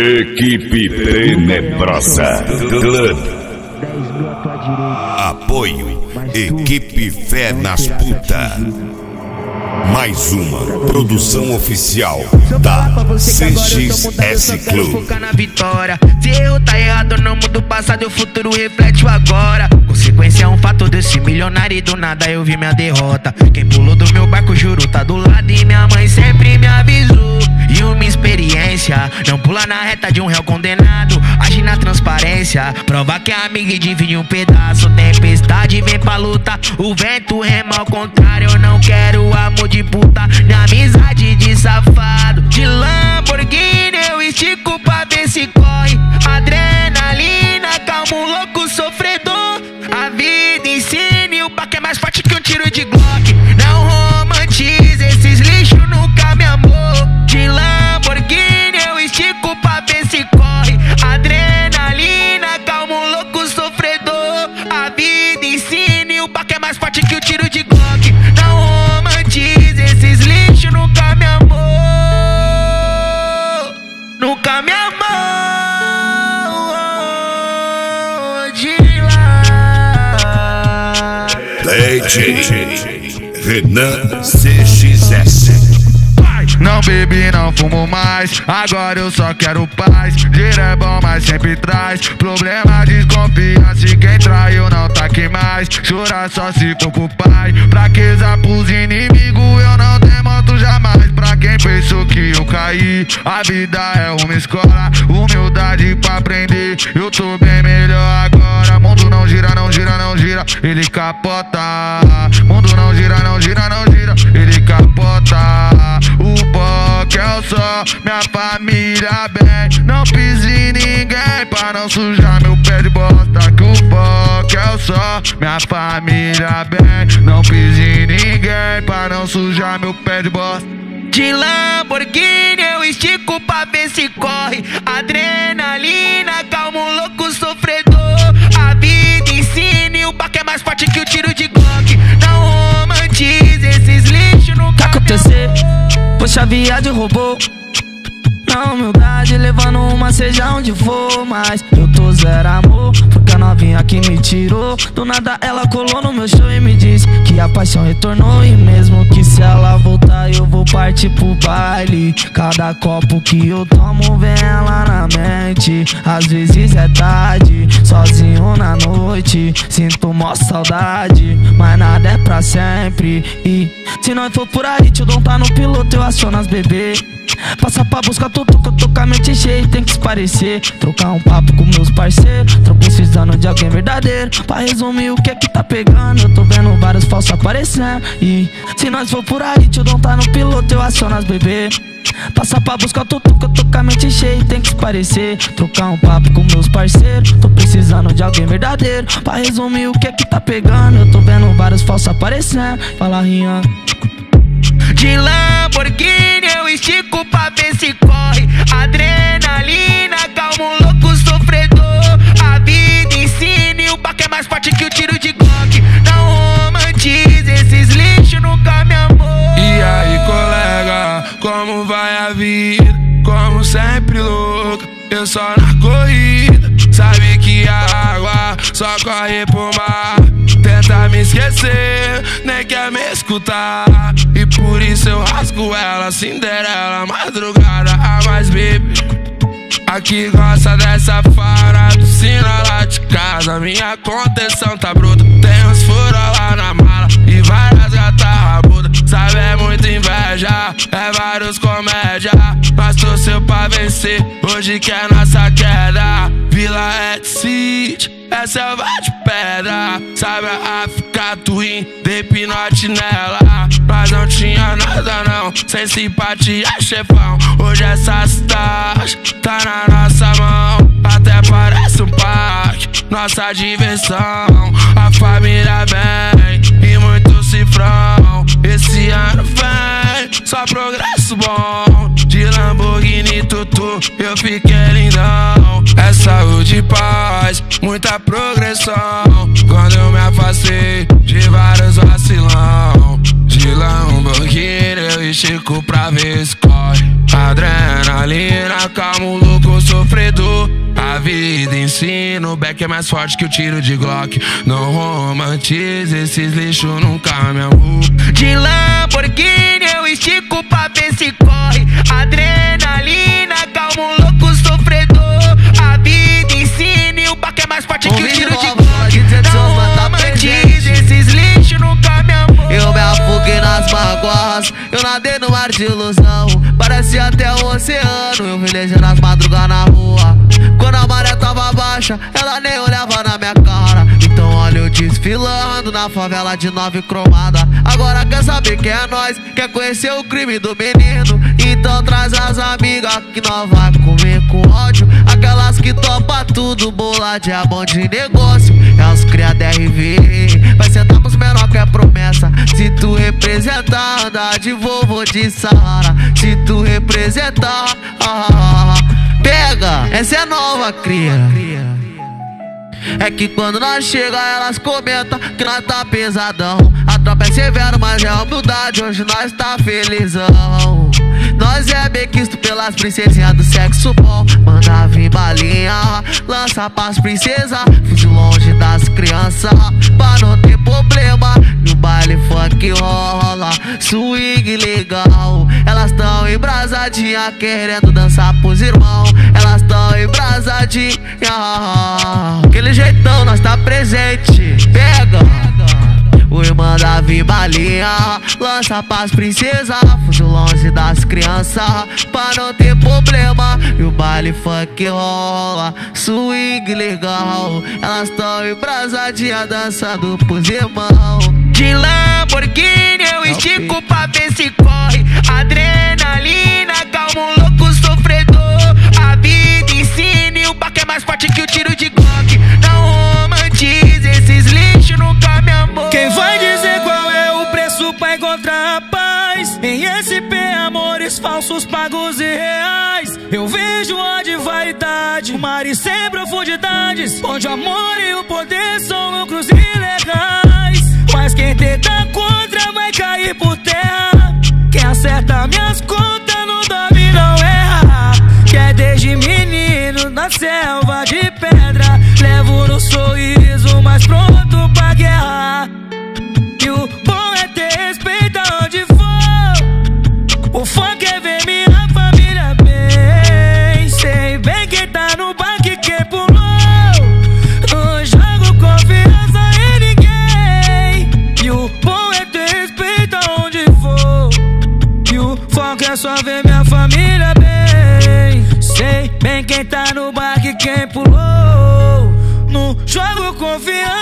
Equipe Tenebrosa Club. Apoio Equipe Fé nas Puta. Mais uma produção oficial da CXS Club. Focar na vitória. Se erro tá errado, não muda o passado e o futuro reflete o agora. Consequência é um fato desse milionário e do nada eu vi minha derrota. Quem pulou do meu barco, juro, tá do lado e minha mãe sempre me avisou. E uma experiência, não pula na reta de um réu condenado. Age na transparência, prova que é amigo e divide um pedaço. Tempestade vem pra luta, o vento rema ao contrário. Eu não quero amor de puta, nem amizade de safado. De Lamborghini eu estico pra ver se corre. Adrenalina, calma um louco sofredor. A vida ensina e o baque é mais forte que um tiro de Glock. Não romantize, esses lixos nunca me amou. De Lamborghini eu estico pra ver se corre. Adrenalina, calma um louco sofredor. A vida ensina e o baque é mais forte que o tiro de Glock. Não romantize, esses lixos nunca me amou. Nunca me amou. De lá DJ Renan CXS. Não bebi, não fumo mais, agora eu só quero paz. Dinheiro é bom, mas sempre traz problema, desconfiança. E quem traiu não tá aqui mais. Chorar só se for pro pai. Fraqueza pros inimigos eu não demonstro jamais. Pra quem pensou que eu caí, a vida é uma escola. Humildade pra aprender, eu tô bem melhor agora. Mundo não gira, não gira, não gira, ele capota. Mundo não gira, não gira, não gira, ele capota. O POC é o só, minha família bem. Não pise em ninguém pra não sujar meu pé de bosta. Que o POC é o só, minha família bem. Não pise em ninguém pra não sujar meu pé de bosta. De Lamborghini eu estico pra ver se corre. Adrenalina, calma um louco sofredor. A vida ensina e o baque é mais forte que o tiro de Glock. Não romantize, esses lixos nunca acontecer. Poxa, viagem roubou. Na humildade, levando uma seja onde for. Mas eu tô zero amor, porque a novinha que me tirou. Do nada ela colou no meu show e me disse que a paixão retornou. E mesmo que se ela voltar eu vou partir pro baile. Cada copo que eu tomo vem ela na mente. Às vezes é tarde, sozinho na noite, sinto mó saudade, mas nada é pra sempre. E se nós for por aí, tio Dom tá no piloto, eu aciono as bebê. Passa pra buscar tudo que eu tô com a mente cheia, tem que se parecer. Trocar um papo com meus parceiros, tô precisando de alguém verdadeiro. Pra resumir o que é que tá pegando, eu tô vendo vários falsos aparecendo. E se nós for por aí, tio Dom tá no piloto, eu aciono as bebê. Passa pra buscar tudo que eu tô com a mente cheia, tem que se parecer. Trocar um papo com meus parceiros, tô precisando de alguém verdadeiro. Pra resumir o que é que tá pegando, eu tô vendo vários falsos aparecendo. Fala, Rian. De Lamborghini eu estico pra ver se corre. Adrenalina, calma um louco sofredor. A vida ensina e o baque é mais forte que o tiro de Glock. Não romantize, esses lixos nunca me amou. E aí, colega, como vai a vida? Como sempre louca, eu só na corrida. Sabe que a água só corre pro mar. Tenta me esquecer, nem quer me escutar. E por isso eu rasgo ela, Cinderela, madrugada, a mais baby. Aqui gosta dessa fara, piscina lá de casa. Minha contenção tá bruta, tem uns furos lá na mala e várias gatas rabudas. Sabe, é muita inveja, é vários comédia. Mas torceu pra vencer, hoje que é nossa queda. Vila Ed City, é selva de pedra. Sabe a África Twin, dei pinote nela. Mas não tinha nada não, sem simpatia, chefão. Hoje essa cidade tá na nossa mão. Até parece um parque, nossa diversão. A família vem e muito cifrão. Esse ano vem só progresso bom. De Lamborghini tutu, eu fiquei lindão. É saúde e paz, muita progressão. Quando eu me afastei de vários vacilão. De Lamborghini eu estico pra ver se corre. Adrenalina, calma o louco, sou vida ensina, o back é mais forte que o tiro de Glock. Não romantize esses lixos, nunca me amou. De Lamborghini eu estico pra ver se corre. Adrenalina, calma um louco sofredor. A vida ensina e o back é mais forte que o tiro de Glock. Não romantize esses lixos, nunca me amou. Eu me afoguei nas mágoas, eu nadei no mar de ilusão. Parecia até o oceano, eu velejando as madrugas na rua. Quando a maré tava baixa, ela nem olhava na minha cara. Então olha eu desfilando na favela de 9 cromada. Agora quer saber quem é nós, quer conhecer o crime do menino. Então traz as amigas que nós vai comer com ódio. Aquelas que topa tudo, bola de bom de negócio. É os cria DRV, vai sentar pros menor que é promessa. Se tu representar, andar de vovô de Saara. Se tu representar, pega, essa é nova cria. É que quando nós chega elas comentam que nós tá pesadão. A tropa é severo, mas é humildade, hoje nós tá felizão. Nós é bem quisto pelas princesinhas do sexo bom. Manda vir balinha, lança pras princesas. Fugir longe das crianças, pra não ter problema. No baile funk rola, swing legal. Elas tão embrasadinha, querendo dançar pros irmãos. Elas tão embrasadinha, aquele jeitão nós tá presente. Pega, o irmão da balinha, lança pras princesas. Fugiu longe das crianças, pra não ter problema. E o baile funk rola, swing legal. Elas tão embrasadinha, dançando pros irmãos. De Lamborghini eu estico pra ver se corre. Adrenalina, calma um louco sofredor. A vida ensina e o back é mais forte que o tiro de Glock. Não romantize esses lixos, nunca me amou. Quem vai dizer qual é o preço pra encontrar a paz? Em SP, amores falsos, pagos e reais. Eu vejo onde vaidade, o mar e sem profundidades, onde o amor e o poder são lucros ilegais. Mas quem tenta contra vai cair por terra. Quem acerta minhas contas não dorme, não erra. Que é desde menino da selva de pedra. Levo no sorriso, mas pronto pra guerra. E o bom é ter respeito aonde for. O funk é ver minha família bem. Sei bem quem tá no baque, quem pulou. Não jogo confiança em ninguém. E o bom é ter respeito aonde for. E o funk é só ver minha família bem. Sei bem quem tá no baque, quem pulou. Não jogo confiança